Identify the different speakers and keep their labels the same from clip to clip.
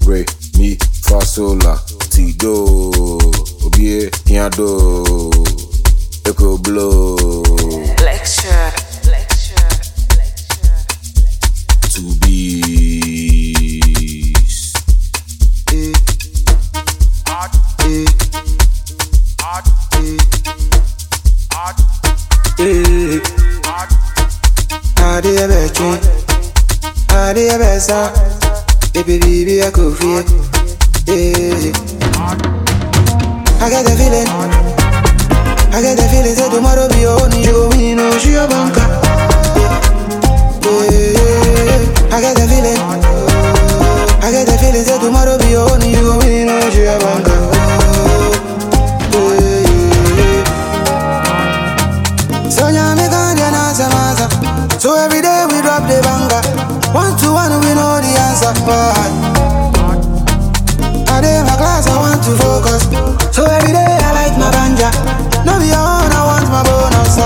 Speaker 1: re, mi, fa, sol, la, ti, do. Obie, piano, echo blow.
Speaker 2: Lecture.
Speaker 1: To bees.
Speaker 3: Ade ebechi, ade ebesa, baby I could feel. I get the feeling, say tomorrow be only you, we know she a banker. I get the feeling, say tomorrow be only you, we know she a banker. So now me ganja na samasa. So every day we drop the banger. 1 to 1 we know the answer. I dey my class, I want to focus. So every day I light my ganja. No be on, I want my bonus.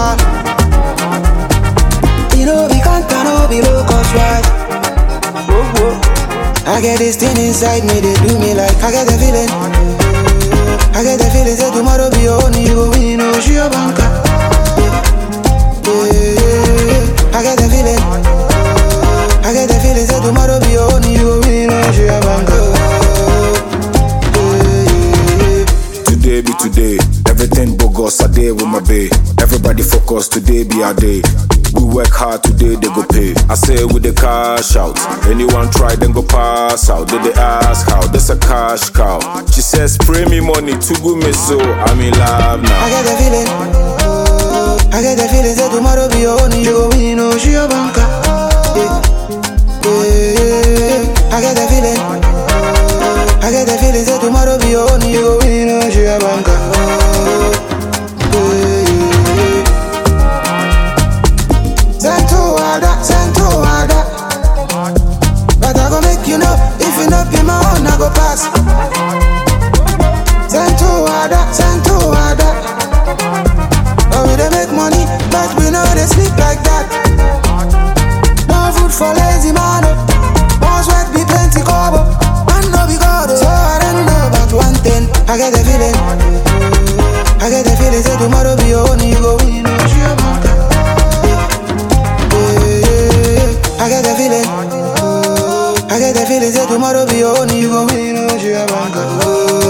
Speaker 3: You know we can't no be locust, right? I get this thing inside me, they do me like I get the feeling, say tomorrow be only you, we know she a banker. I get the feeling, say tomorrow be only you, we know she a banker.
Speaker 1: Today be today, everything bogus, I day with my bae. Everybody focus, today be our day. We work hard today, they go pay. I say with the cash out. Anyone try, then go pass out. Did they ask how? That's a cash cow. She says, spray me money, too good me so. I'm in love now.
Speaker 3: I get the feeling, say tomorrow be only you, we know she a banker. I get the feeling, say tomorrow be only you, we know she a banker. Send to Wada. But I go make you know, if you not be my own, I go pass. Send to Wada. Oh, we dey make money, but we know they sleep like that. No food for lazy man. One sweat be plenty cover. Man no be God, so I don't know about one thing. I get the feeling, say tomorrow be only you go win. She a banker. I get the feeling, say tomorrow be only you go win. She a banker.